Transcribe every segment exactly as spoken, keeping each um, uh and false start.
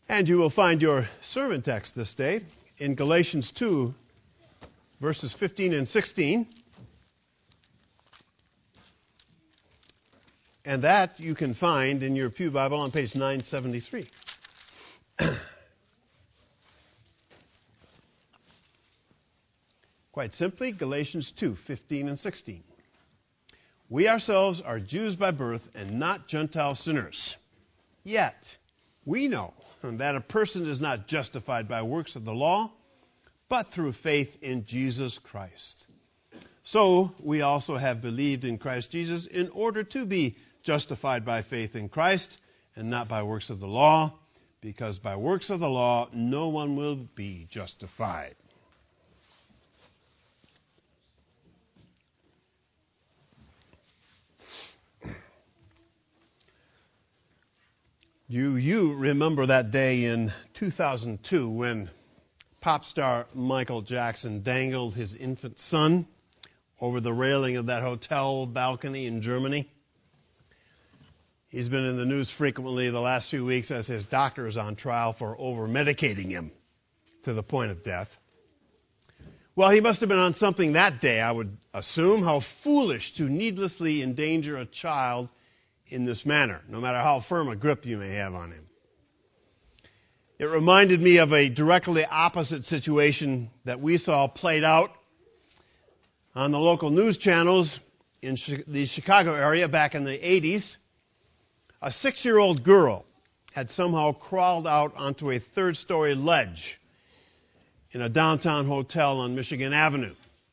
And you will find your sermon text this day in Galatians two, verses fifteen and sixteen. And that you can find in your Pew Bible on page nine seventy-three. Quite simply, Galatians two, fifteen and sixteen. We ourselves are Jews by birth and not Gentile sinners. Yet, we know that a person is not justified by works of the law, but through faith in Jesus Christ. So, we also have believed in Christ Jesus in order to be justified by faith in Christ and not by works of the law, because by works of the law no one will be justified. Do you remember that day in two thousand two when pop star Michael Jackson dangled his infant son over the railing of that hotel balcony in Germany? He's been in the news frequently the last few weeks as his doctor is on trial for over-medicating him to the point of death. Well, he must have been on something that day, I would assume. How foolish to needlessly endanger a child in this manner, no matter how firm a grip you may have on him. It reminded me of a directly opposite situation that we saw played out on the local news channels in the Chicago area back in the eighties. A six-year-old girl had somehow crawled out onto a third-story ledge in a downtown hotel on Michigan Avenue.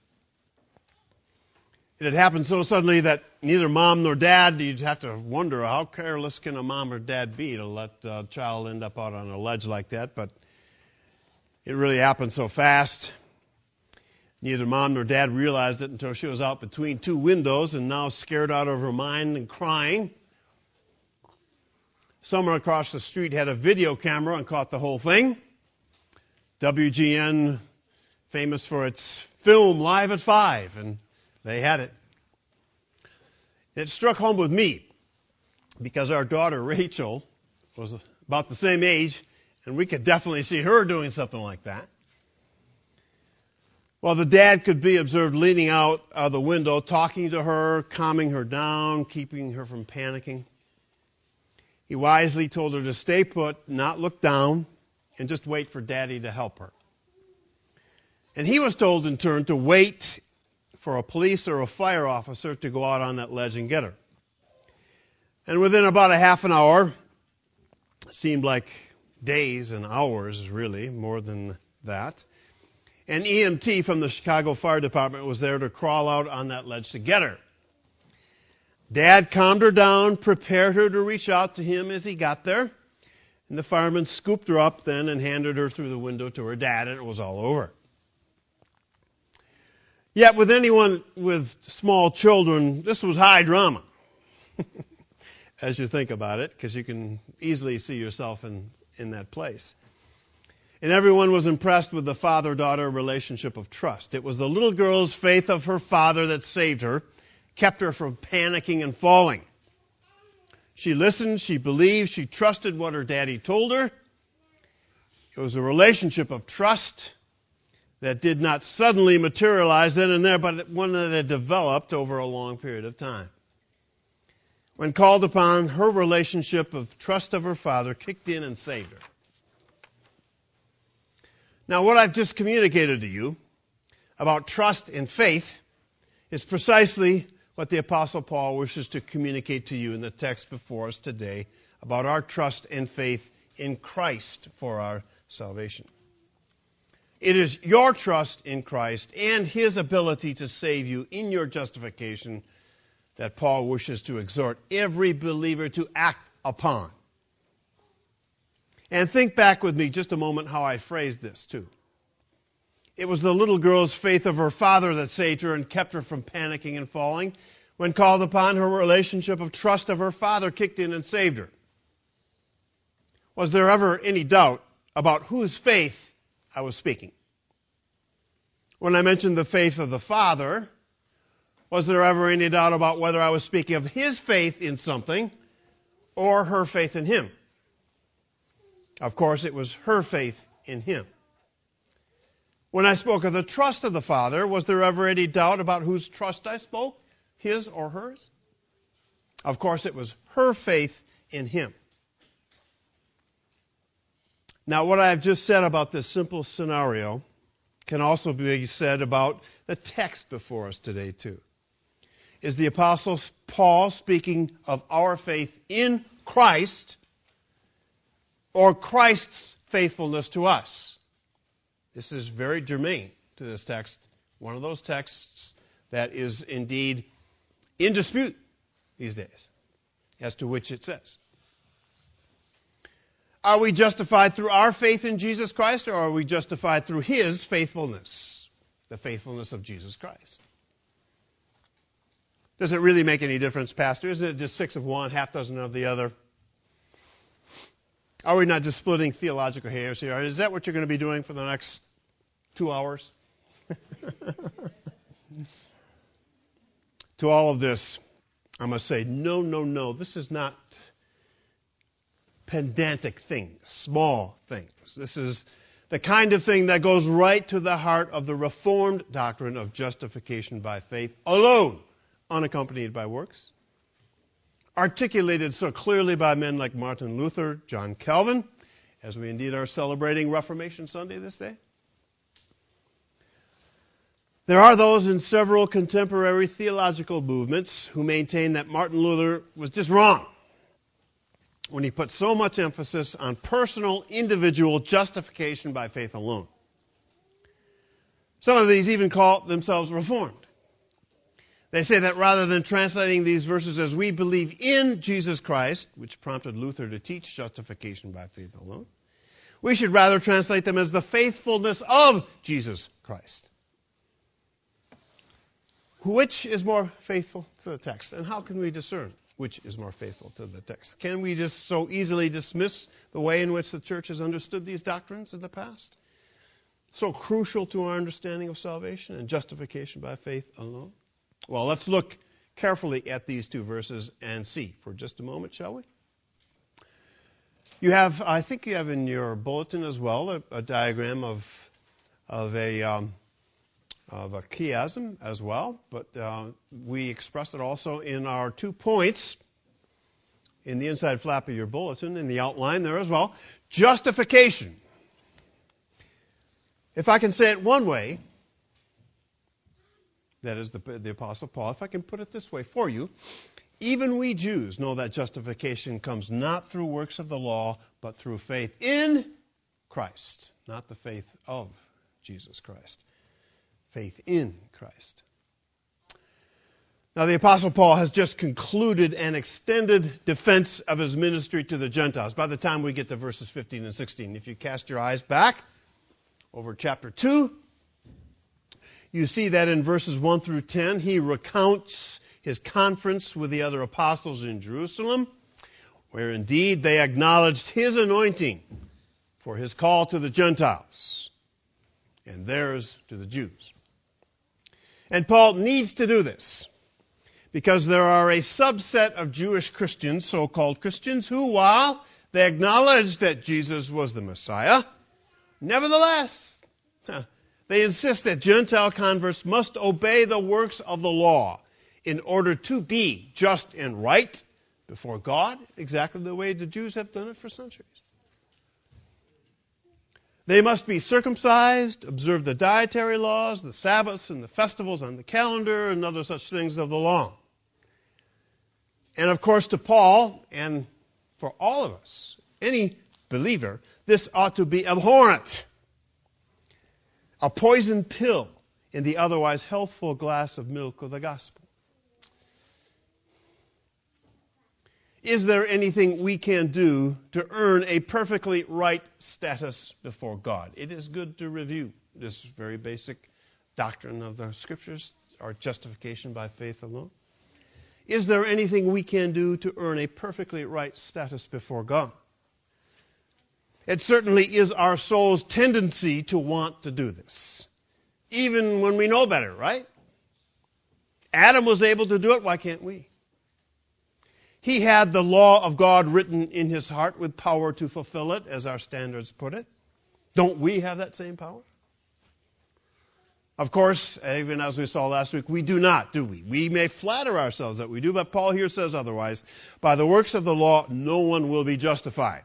It had happened so suddenly that neither mom nor dad, you'd have to wonder how careless can a mom or dad be to let a child end up out on a ledge like that, but it really happened so fast. Neither mom nor dad realized it until she was out between two windows and now scared out of her mind and crying. Someone across the street had a video camera and caught the whole thing. W G N, famous for its film Live at Five, and they had it. It struck home with me because our daughter Rachel was about the same age, and we could definitely see her doing something like that. Well, the dad could be observed leaning out of the window, talking to her, calming her down, keeping her from panicking. He wisely told her to stay put, not look down, and just wait for Daddy to help her. And he was told in turn to wait for a police or a fire officer to go out on that ledge and get her. And within about a half an hour, seemed like days and hours really, more than that, an E M T from the Chicago Fire Department was there to crawl out on that ledge to get her. Dad calmed her down, prepared her to reach out to him as he got there, and the fireman scooped her up then and handed her through the window to her dad, and it was all over. Yet with anyone with small children, this was high drama, as you think about it, because you can easily see yourself in, in that place. And everyone was impressed with the father-daughter relationship of trust. It was the little girl's faith of her father that saved her, kept her from panicking and falling. She listened, she believed, she trusted what her daddy told her. It was a relationship of trust that did not suddenly materialize then and there, but one that had developed over a long period of time. When called upon, her relationship of trust of her father kicked in and saved her. Now, what I've just communicated to you about trust and faith is precisely what the Apostle Paul wishes to communicate to you in the text before us today about our trust and faith in Christ for our salvation. It is your trust in Christ and His ability to save you in your justification that Paul wishes to exhort every believer to act upon. And think back with me just a moment how I phrased this too. It was the little girl's faith of her father that saved her and kept her from panicking and falling. When called upon, her relationship of trust of her father kicked in and saved her. Was there ever any doubt about whose faith I was speaking? When I mentioned the faith of the father, was there ever any doubt about whether I was speaking of his faith in something or her faith in him? Of course, it was her faith in him. When I spoke of the trust of the Father, was there ever any doubt about whose trust I spoke? His or hers? Of course, it was her faith in him. Now, what I have just said about this simple scenario can also be said about the text before us today, too. Is the Apostle Paul speaking of our faith in Christ or Christ's faithfulness to us? This is very germane to this text, one of those texts that is indeed in dispute these days, as to which it says. Are we justified through our faith in Jesus Christ, or are we justified through his faithfulness, the faithfulness of Jesus Christ? Does it really make any difference, Pastor? Isn't it just six of one, half dozen of the other? Are we not just splitting theological hairs here? Is that what you're going to be doing for the next two hours? To all of this, I must say, no, no, no. This is not pedantic things, small things. This is the kind of thing that goes right to the heart of the Reformed doctrine of justification by faith alone, unaccompanied by works, articulated so clearly by men like Martin Luther, John Calvin, as we indeed are celebrating Reformation Sunday this day. There are those in several contemporary theological movements who maintain that Martin Luther was just wrong when he put so much emphasis on personal, individual justification by faith alone. Some of these even call themselves Reformed. They say that rather than translating these verses as we believe in Jesus Christ, which prompted Luther to teach justification by faith alone, we should rather translate them as the faithfulness of Jesus Christ. Which is more faithful to the text? And how can we discern which is more faithful to the text? Can we just so easily dismiss the way in which the church has understood these doctrines in the past? So crucial to our understanding of salvation and justification by faith alone? Well, let's look carefully at these two verses and see for just a moment, shall we? You have, I think you have in your bulletin as well, a, a diagram of, of a... Um, of a chiasm as well, but uh, we express it also in our two points in the inside flap of your bulletin, in the outline there as well. Justification. If I can say it one way, that is the, the Apostle Paul, if I can put it this way for you, even we Jews know that justification comes not through works of the law, but through faith in Christ, not the faith of Jesus Christ. Faith in Christ. Now, the Apostle Paul has just concluded an extended defense of his ministry to the Gentiles. By the time we get to verses fifteen and sixteen, if you cast your eyes back over chapter two, you see that in verses one through ten, he recounts his conference with the other apostles in Jerusalem, where indeed they acknowledged his anointing for his call to the Gentiles and theirs to the Jews. And Paul needs to do this because there are a subset of Jewish Christians, so-called Christians, who, while they acknowledge that Jesus was the Messiah, nevertheless, they insist that Gentile converts must obey the works of the law in order to be just and right before God, exactly the way the Jews have done it for centuries. They must be circumcised, observe the dietary laws, the Sabbaths and the festivals on the calendar, and other such things of the law. And of course, to Paul, and for all of us, any believer, this ought to be abhorrent. A poison pill in the otherwise healthful glass of milk of the gospel. Is there anything we can do to earn a perfectly right status before God? It is good to review this very basic doctrine of the Scriptures, our justification by faith alone. Is there anything we can do to earn a perfectly right status before God? It certainly is our soul's tendency to want to do this, even when we know better, right? Adam was able to do it, why can't we? He had the law of God written in his heart with power to fulfill it, as our standards put it. Don't we have that same power? Of course, even as we saw last week, we do not, do we? We may flatter ourselves that we do, but Paul here says otherwise. By the works of the law, no one will be justified.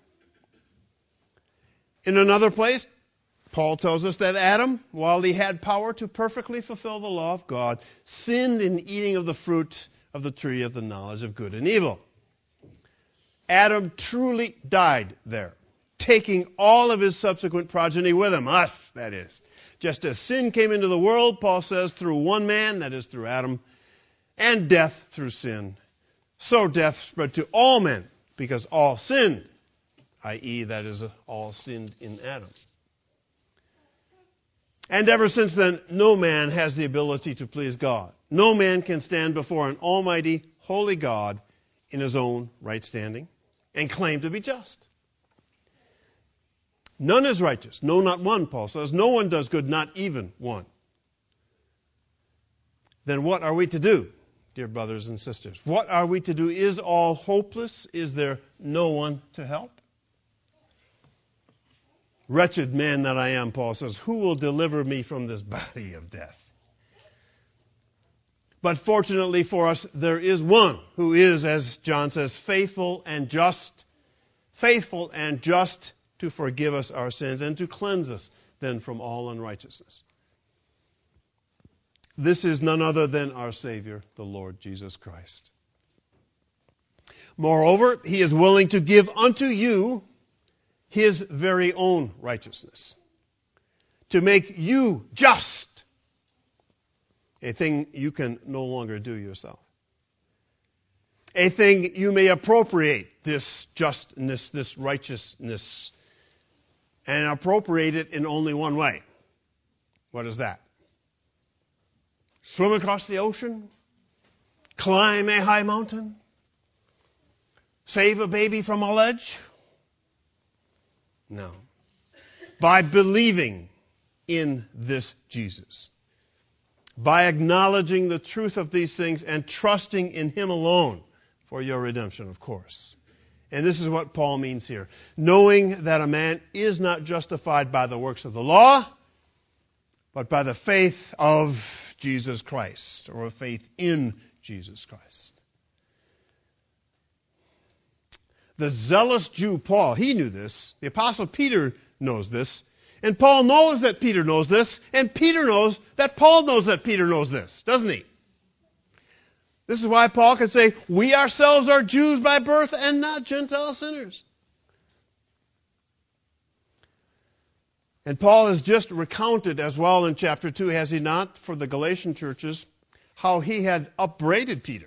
In another place, Paul tells us that Adam, while he had power to perfectly fulfill the law of God, sinned in eating of the fruit of the tree of the knowledge of good and evil. Adam truly died there, taking all of his subsequent progeny with him, us, that is. Just as sin came into the world, Paul says, through one man, that is through Adam, and death through sin, so death spread to all men, because all sinned, that is, that is, all sinned in Adam. And ever since then, no man has the ability to please God. No man can stand before an almighty, holy God in his own right standing and claim to be just. None is righteous. No, not one, Paul says. No one does good, not even one. Then what are we to do, dear brothers and sisters? What are we to do? Is all hopeless? Is there no one to help? Wretched man that I am, Paul says, who will deliver me from this body of death? But fortunately for us, there is one who is, as John says, faithful and just, faithful and just to forgive us our sins and to cleanse us then from all unrighteousness. This is none other than our Savior, the Lord Jesus Christ. Moreover, he is willing to give unto you his very own righteousness, to make you just, a thing you can no longer do yourself. A thing you may appropriate, this justness, this righteousness, and appropriate it in only one way. What is that? Swim across the ocean? Climb a high mountain? Save a baby from a ledge? No. By believing in this Jesus. By acknowledging the truth of these things and trusting in him alone for your redemption, of course. And this is what Paul means here. Knowing that a man is not justified by the works of the law, but by the faith of Jesus Christ, or faith in Jesus Christ. The zealous Jew Paul, he knew this. The Apostle Peter knows this. And Paul knows that Peter knows this. And Peter knows that Paul knows that Peter knows this, doesn't he? This is why Paul can say, we ourselves are Jews by birth and not Gentile sinners. And Paul has just recounted as well in chapter two, has he not, for the Galatian churches, how he had upbraided Peter.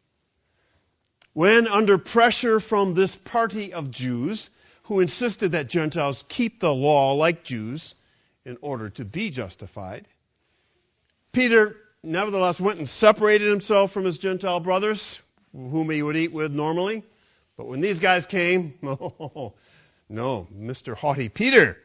When, under pressure from this party of Jews who insisted that Gentiles keep the law like Jews in order to be justified, Peter nevertheless went and separated himself from his Gentile brothers, whom he would eat with normally. But when these guys came, oh, no, Mister Haughty Peter.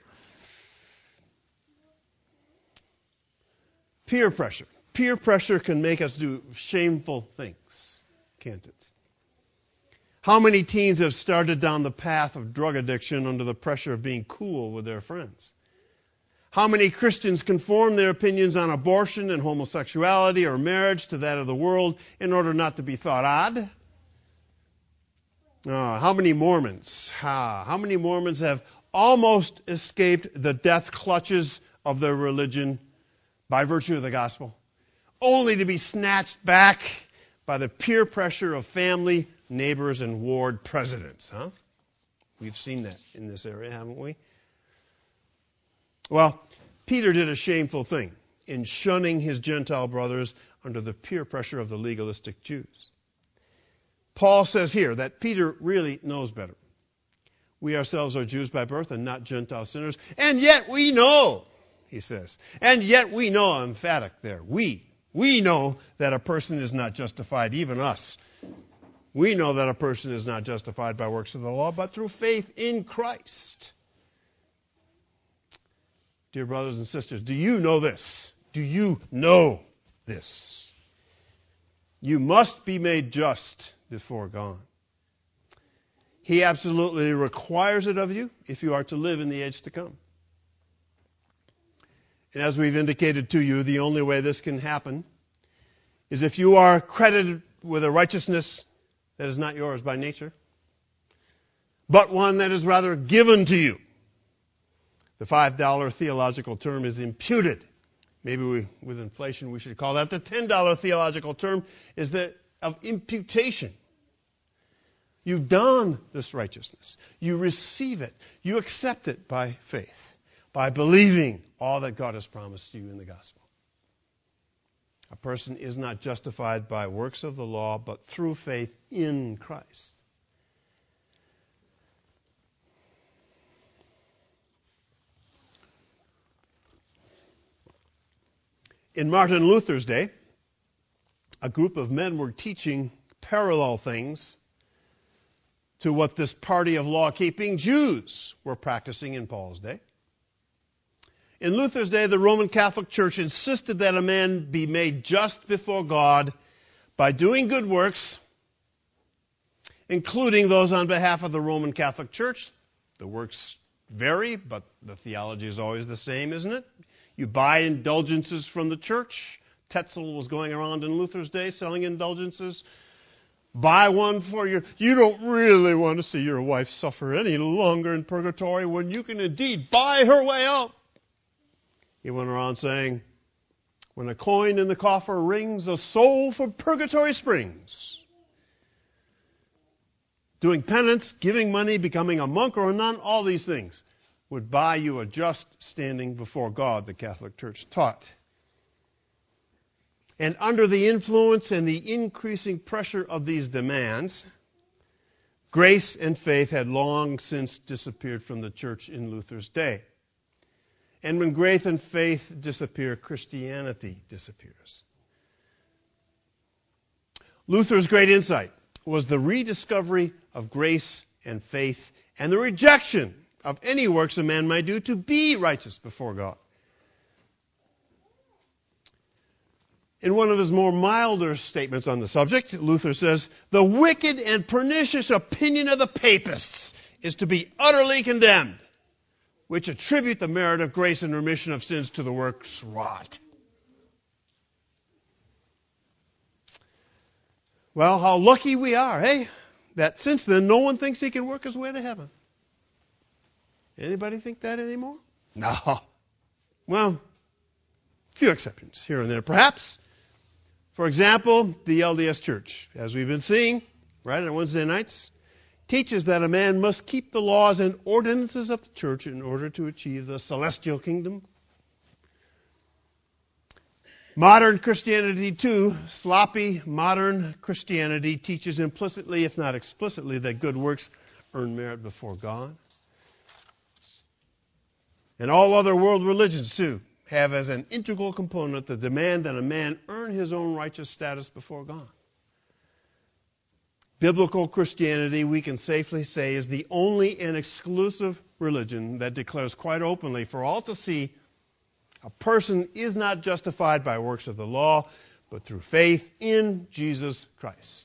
Peer pressure. Peer pressure can make us do shameful things, can't it? How many teens have started down the path of drug addiction under the pressure of being cool with their friends? How many Christians conform their opinions on abortion and homosexuality or marriage to that of the world in order not to be thought odd? Uh, how many Mormons? How, how many Mormons have almost escaped the death clutches of their religion by virtue of the gospel, only to be snatched back by the peer pressure of family, neighbors, and ward presidents? Huh? We've seen that in this area, haven't we? Well, Peter did a shameful thing in shunning his Gentile brothers under the peer pressure of the legalistic Jews. Paul says here that Peter really knows better. We ourselves are Jews by birth and not Gentile sinners, and yet we know, he says, and yet we know, emphatic there, we, we know that a person is not justified, even us. We know that a person is not justified by works of the law, but through faith in Christ. Dear brothers and sisters, do you know this? Do you know this? You must be made just before God. He absolutely requires it of you if you are to live in the age to come. And as we've indicated to you, the only way this can happen is if you are credited with a righteousness that is not yours by nature, but one that is rather given to you. The five dollar theological term is imputed. Maybe we, with inflation we should call that. The ten dollar theological term is that of imputation. You've done this righteousness. You receive it. You accept it by faith, by believing all that God has promised you in the gospel. A person is not justified by works of the law, but through faith in Christ. In Martin Luther's day, a group of men were teaching parallel things to what this party of law-keeping Jews were practicing in Paul's day. In Luther's day, the Roman Catholic Church insisted that a man be made just before God by doing good works, including those on behalf of the Roman Catholic Church. The works vary, but the theology is always the same, isn't it? You buy indulgences from the church. Tetzel was going around in Luther's day selling indulgences. Buy one for your... You don't really want to see your wife suffer any longer in purgatory when you can indeed buy her way out. He went around saying, when a coin in the coffer rings, a soul for purgatory springs. Doing penance, giving money, becoming a monk or a nun, all these things would buy you a just standing before God, the Catholic Church taught. And under the influence and the increasing pressure of these demands, grace and faith had long since disappeared from the church in Luther's day. And when grace and faith disappear, Christianity disappears. Luther's great insight was the rediscovery of grace and faith and the rejection of any works a man might do to be righteous before God. In one of his more milder statements on the subject, Luther says, the wicked and pernicious opinion of the papists is to be utterly condemned, which attribute the merit of grace and remission of sins to the works wrought. Well, how lucky we are, eh? That since then, no one thinks he can work his way to heaven. Anybody think that anymore? No. Well, a few exceptions here and there, perhaps. For example, the L D S Church, as we've been seeing, right, on Wednesday nights, teaches that a man must keep the laws and ordinances of the church in order to achieve the celestial kingdom. Modern Christianity, too, sloppy modern Christianity, teaches implicitly, if not explicitly, that good works earn merit before God. And all other world religions, too, have as an integral component the demand that a man earn his own righteous status before God. Biblical Christianity, we can safely say, is the only and exclusive religion that declares quite openly for all to see a person is not justified by works of the law, but through faith in Jesus Christ.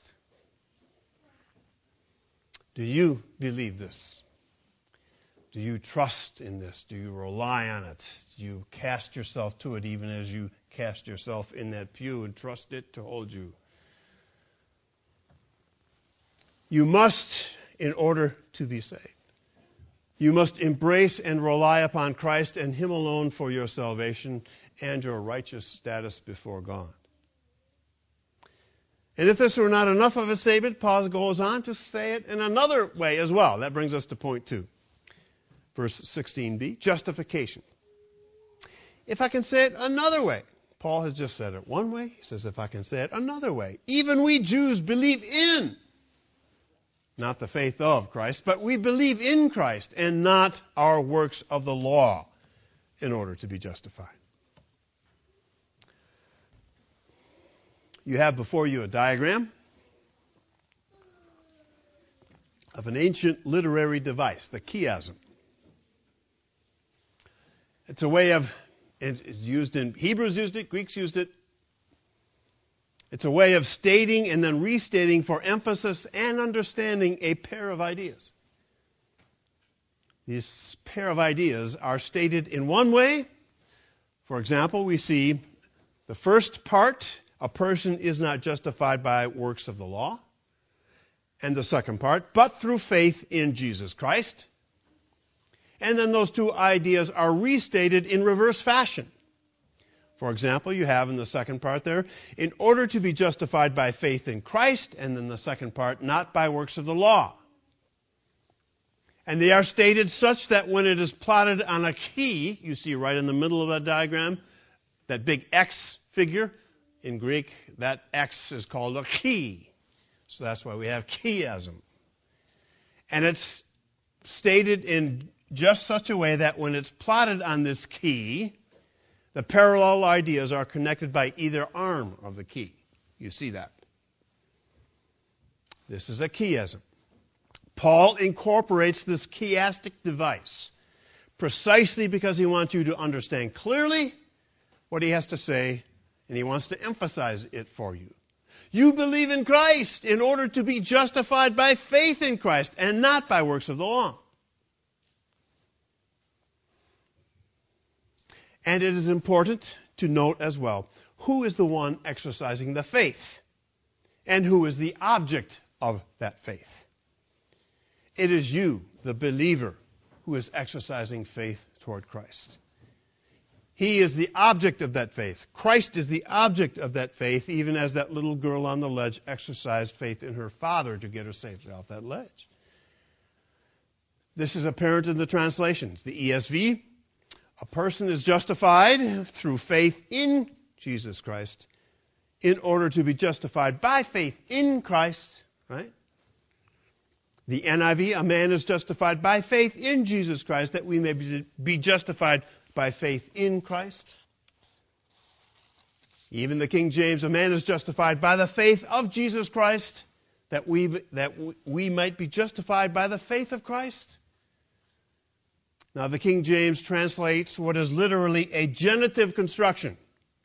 Do you believe this? Do you trust in this? Do you rely on it? Do you cast yourself to it even as you cast yourself in that pew and trust it to hold you? You must, in order to be saved, you must embrace and rely upon Christ and Him alone for your salvation and your righteous status before God. And if this were not enough of a statement, Paul goes on to say it in another way as well. That brings us to point two. Verse sixteen b, justification. If I can say it another way, Paul has just said it one way. He says, if I can say it another way, even we Jews believe in, not the faith of Christ, but we believe in Christ and not our works of the law in order to be justified. You have before you a diagram of an ancient literary device, the chiasm. It's a way of, it's used in, Hebrews used it, Greeks used it. It's a way of stating and then restating for emphasis and understanding a pair of ideas. These pair of ideas are stated in one way. For example, we see the first part, a person is not justified by works of the law. And the second part, but through faith in Jesus Christ. And then those two ideas are restated in reverse fashion. For example, you have in the second part there, in order to be justified by faith in Christ, and then the second part, not by works of the law. And they are stated such that when it is plotted on a key, you see right in the middle of that diagram, that big X figure, in Greek, that X is called a key. So that's why we have chiasm. And it's stated in just such a way that when it's plotted on this key, the parallel ideas are connected by either arm of the key. You see that. This is a chiasm. Paul incorporates this chiastic device precisely because he wants you to understand clearly what he has to say, and he wants to emphasize it for you. You believe in Christ in order to be justified by faith in Christ and not by works of the law. And it is important to note as well, who is the one exercising the faith? And who is the object of that faith? It is you, the believer, who is exercising faith toward Christ. He is the object of that faith. Christ is the object of that faith, even as that little girl on the ledge exercised faith in her father to get her safely off that ledge. This is apparent in the translations. The E S V, a person is justified through faith in Jesus Christ in order to be justified by faith in Christ, right? The N I V, a man is justified by faith in Jesus Christ that we may be justified by faith in Christ. Even the King James, a man is justified by the faith of Jesus Christ that we, that we might be justified by the faith of Christ. Now, the King James translates what is literally a genitive construction.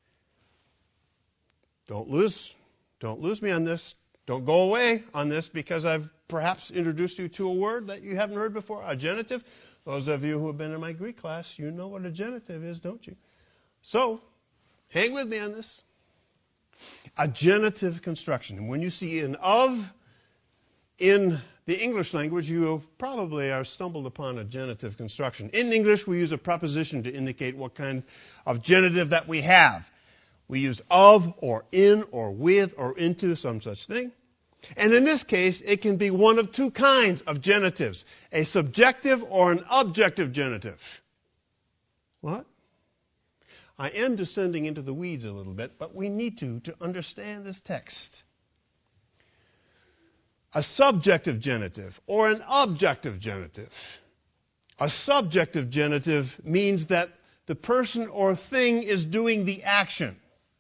Don't lose, don't lose me on this. Don't go away on this because I've perhaps introduced you to a word that you haven't heard before, a genitive. Those of you who have been in my Greek class, you know what a genitive is, don't you? So, hang with me on this. A genitive construction. And when you see an of in the English language, you probably are stumbled upon a genitive construction. In English, we use a preposition to indicate what kind of genitive that we have. We use of or in or with or into, some such thing. And in this case, it can be one of two kinds of genitives, a subjective or an objective genitive. What? I am descending into the weeds a little bit, but we need to to understand this text. A subjective genitive or an objective genitive. A subjective genitive means that the person or thing is doing the action.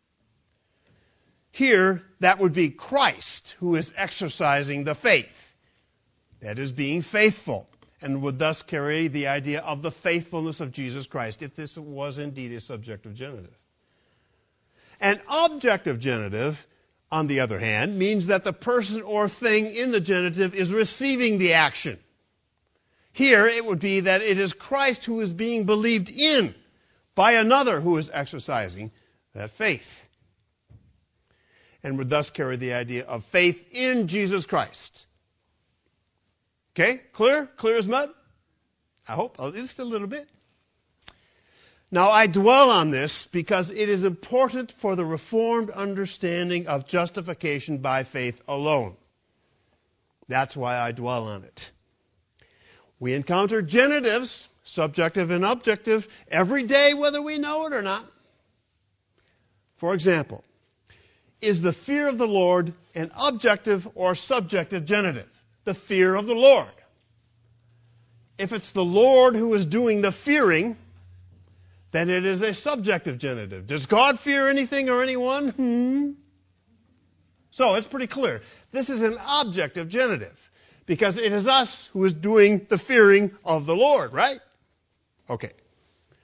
Here, that would be Christ who is exercising the faith. That is, being faithful, and would thus carry the idea of the faithfulness of Jesus Christ, if this was indeed a subjective genitive. An objective genitive, on the other hand, means that the person or thing in the genitive is receiving the action. Here, it would be that it is Christ who is being believed in by another who is exercising that faith, and would thus carry the idea of faith in Jesus Christ. Okay? Clear? Clear as mud? I hope. At least a little bit. Now, I dwell on this because it is important for the Reformed understanding of justification by faith alone. That's why I dwell on it. We encounter genitives, subjective and objective, every day, whether we know it or not. For example, is the fear of the Lord an objective or subjective genitive? The fear of the Lord. If it's the Lord who is doing the fearing, then it is a subjective genitive. Does God fear anything or anyone? Hmm. So it's pretty clear. This is an objective genitive because it is us who is doing the fearing of the Lord, right? Okay.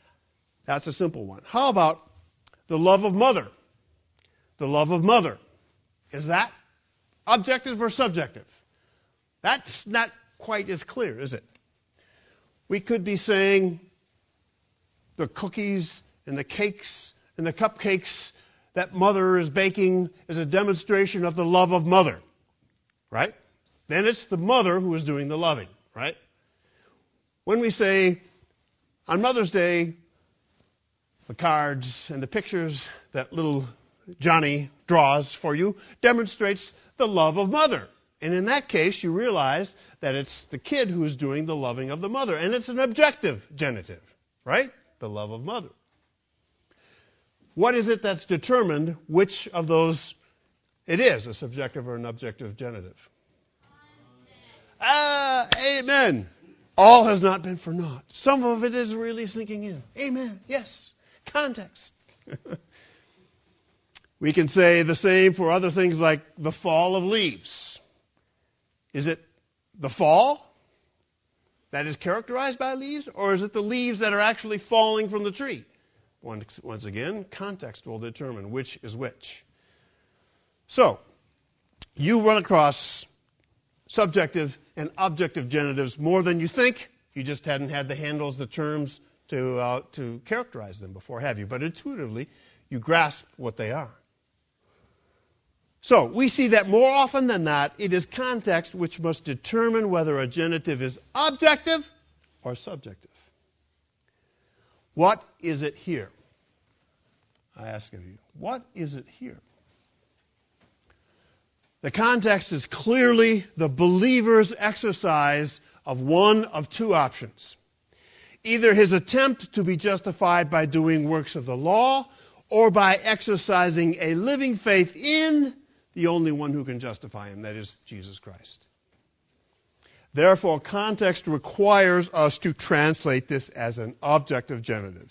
That's a simple one. How about the love of mother? The love of mother. Is that objective or subjective? That's not quite as clear, is it? We could be saying the cookies and the cakes and the cupcakes that mother is baking is a demonstration of the love of mother, right? Then it's the mother who is doing the loving, right? When we say, on Mother's Day, the cards and the pictures that little Johnny draws for you demonstrates the love of mother. And in that case, you realize that it's the kid who is doing the loving of the mother. And it's an objective genitive, right? The love of mother. What is it that's determined which of those it is, a subjective or an objective genitive? Ah, amen. All has not been for naught. Some of it is really sinking in. Amen. Yes. Context. We can say the same for other things like the fall of leaves. Is it the fall that is characterized by leaves, or is it the leaves that are actually falling from the tree? Once, once again, context will determine which is which. So, you run across subjective and objective genitives more than you think. You just hadn't had the handles, the terms to, uh, to characterize them before, have you? But intuitively, you grasp what they are. So, we see that more often than not, it is context which must determine whether a genitive is objective or subjective. What is it here? I ask of you, what is it here? The context is clearly the believer's exercise of one of two options. Either his attempt to be justified by doing works of the law, or by exercising a living faith in the only one who can justify him, that is, Jesus Christ. Therefore, context requires us to translate this as an objective genitive.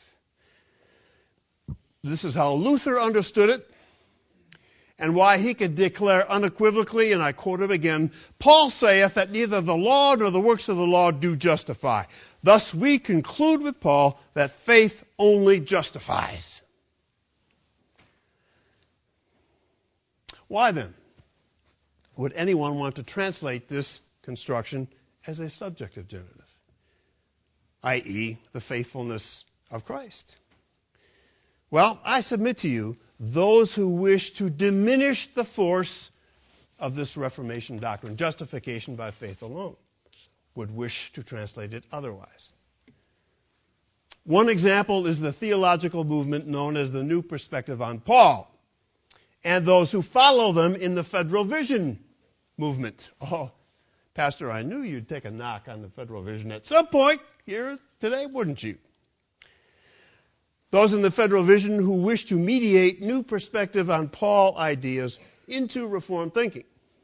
This is how Luther understood it, and why he could declare unequivocally, and I quote him again, Paul saith that neither the law nor the works of the law do justify. Thus we conclude with Paul that faith only justifies. Why then would anyone want to translate this construction as a subjective genitive, that is, the faithfulness of Christ? Well, I submit to you, those who wish to diminish the force of this Reformation doctrine, justification by faith alone, would wish to translate it otherwise. One example is the theological movement known as the New Perspective on Paul, and those who follow them in the Federal Vision movement. Oh, Pastor, I knew you'd take a knock on the Federal Vision at some point here today, wouldn't you? Those in the Federal Vision who wish to mediate new perspective on Paul ideas into Reformed thinking.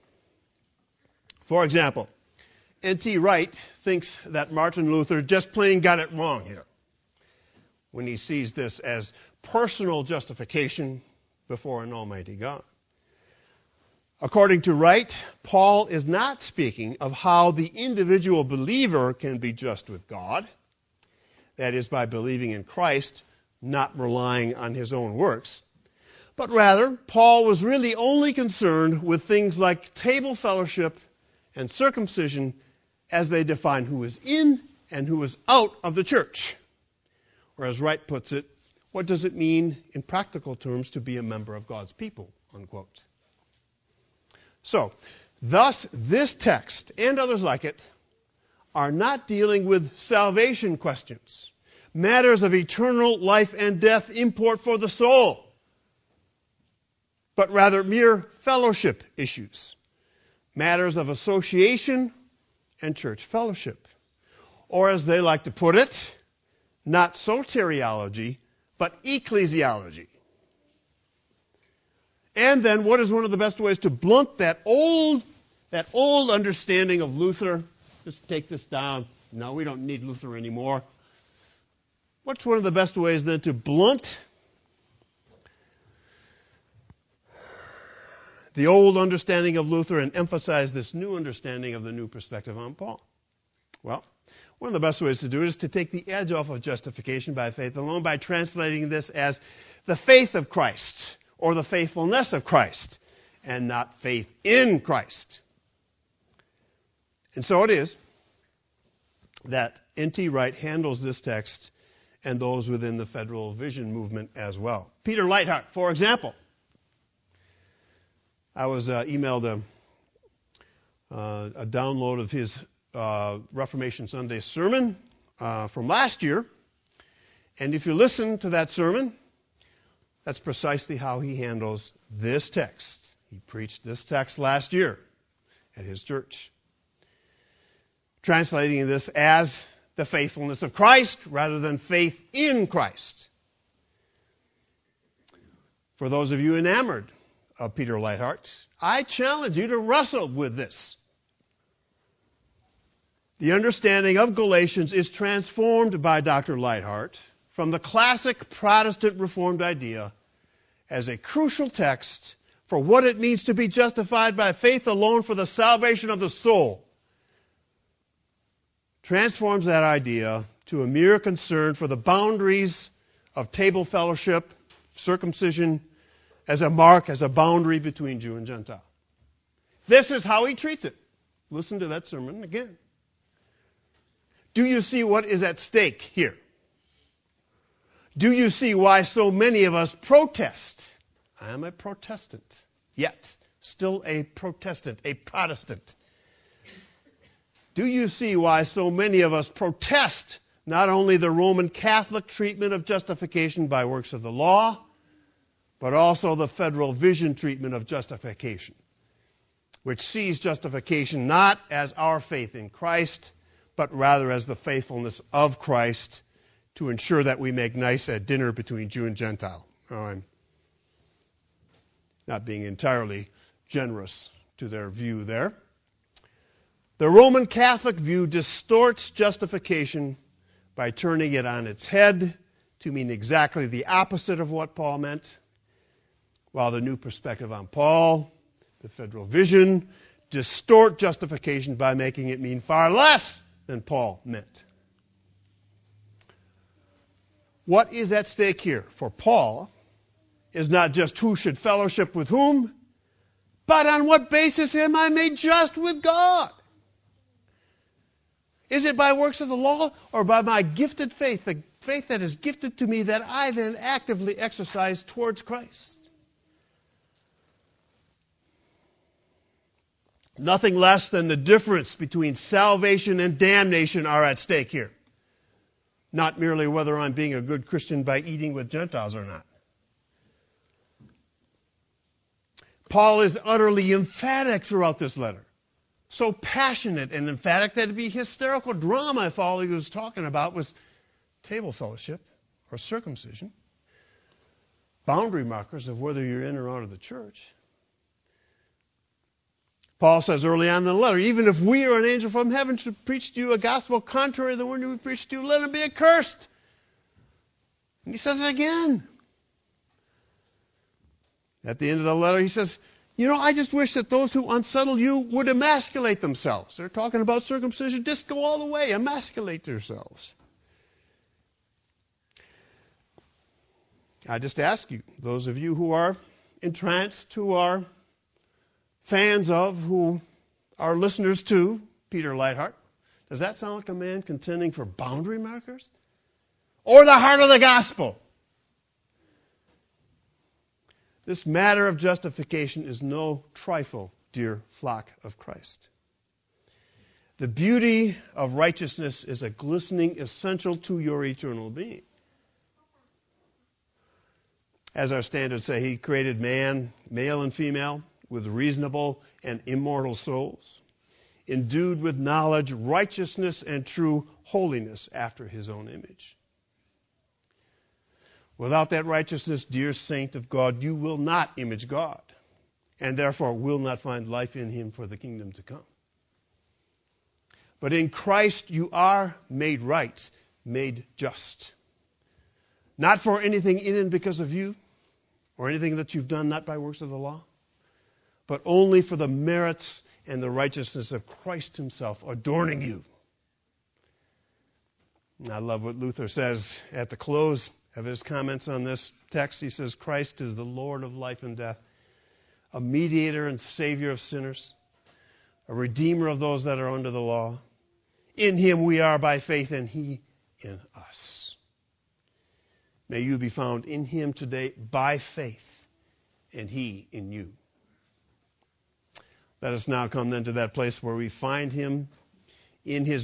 For example, N T Wright thinks that Martin Luther just plain got it wrong here when he sees this as personal justification before an almighty God. According to Wright, Paul is not speaking of how the individual believer can be just with God, that is, by believing in Christ, not relying on his own works. But rather, Paul was really only concerned with things like table fellowship and circumcision as they define who is in and who is out of the church. Or as Wright puts it, what does it mean in practical terms to be a member of God's people, unquote. So, thus, this text and others like it are not dealing with salvation questions, matters of eternal life and death import for the soul, but rather mere fellowship issues, matters of association and church fellowship. Or as they like to put it, not soteriology, but ecclesiology. And then what is one of the best ways to blunt that old, that old understanding of Luther? Just take this down. No, we don't need Luther anymore. What's one of the best ways then to blunt the old understanding of Luther and emphasize this new understanding of the new perspective on Paul? Well, one of the best ways to do it is to take the edge off of justification by faith alone by translating this as the faith of Christ or the faithfulness of Christ, and not faith in Christ. And so it is that N T Wright handles this text and those within the Federal Vision movement as well. Peter Leithart, for example. I was uh, emailed a, uh, a download of his uh, Reformation Sunday sermon uh, from last year. And if you listen to that sermon, that's precisely how he handles this text. He preached this text last year at his church, translating this as the faithfulness of Christ rather than faith in Christ. For those of you enamored of Peter Leithart, I challenge you to wrestle with this. The understanding of Galatians is transformed by Doctor Leithart from the classic Protestant Reformed idea as a crucial text for what it means to be justified by faith alone for the salvation of the soul. Transforms that idea to a mere concern for the boundaries of table fellowship, circumcision, as a mark, as a boundary between Jew and Gentile. This is how he treats it. Listen to that sermon again. Do you see what is at stake here? Do you see why so many of us protest? I am a Protestant, yet still a Protestant, a Protestant. Do you see why so many of us protest not only the Roman Catholic treatment of justification by works of the law, but also the Federal Vision treatment of justification, which sees justification not as our faith in Christ, but rather as the faithfulness of Christ to ensure that we make nice at dinner between Jew and Gentile. Oh, I'm not being entirely generous to their view there. The Roman Catholic view distorts justification by turning it on its head to mean exactly the opposite of what Paul meant, while the new perspective on Paul, the Federal Vision, distort justification by making it mean far less than Paul meant. What is at stake here for Paul is not just who should fellowship with whom, but on what basis am I made just with God? Is it by works of the law or by my gifted faith, the faith that is gifted to me that I then actively exercise towards Christ? Nothing less than the difference between salvation and damnation are at stake here. Not merely whether I'm being a good Christian by eating with Gentiles or not. Paul is utterly emphatic throughout this letter. So passionate and emphatic that it'd be hysterical drama if all he was talking about was table fellowship or circumcision, boundary markers of whether you're in or out of the church. Paul says early on in the letter, even if we or an angel from heaven should preach to you a gospel contrary to the one we preach to you, let him be accursed. And he says it again. At the end of the letter, he says, you know, I just wish that those who unsettle you would emasculate themselves. They're talking about circumcision. Just go all the way. Emasculate yourselves. I just ask you, those of you who are entranced, who are fans of, who are listeners to Peter Leithart, does that sound like a man contending for boundary markers? Or the heart of the gospel? This matter of justification is no trifle, dear flock of Christ. The beauty of righteousness is a glistening essential to your eternal being. As our standards say, He created man, male and female, with reasonable and immortal souls, endued with knowledge, righteousness, and true holiness after His own image. Without that righteousness, dear saint of God, you will not image God, and therefore will not find life in Him for the kingdom to come. But in Christ you are made right, made just. Not for anything in and because of you, or anything that you've done not by works of the law, but only for the merits and the righteousness of Christ Himself adorning you. And I love what Luther says at the close of his comments on this text. He says, Christ is the Lord of life and death, a mediator and savior of sinners, a redeemer of those that are under the law. In him we are by faith, and he in us. May you be found in him today by faith, and he in you. Let us now come then to that place where we find him in his